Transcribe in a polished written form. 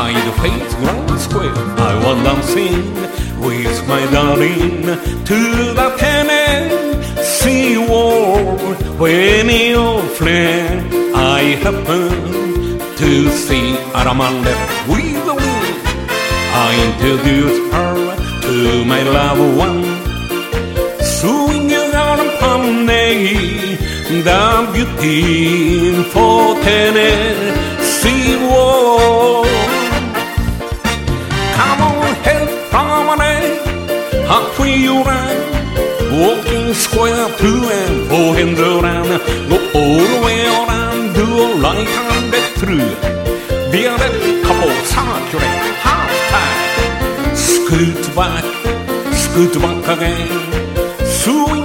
by the fairground square. I was dancing with my darling to the Tennessee Waltz. When your friend I happened to see Armand with the wind, I introduced her to my loved one. Swinging on Poney, the beautiful Tennessee Waltz. Come on, head promenade, halfway around, walking square to and four hands around. Go all the way around, do a right hand through. Be a couple circulate, half time. Scoot back again. Swing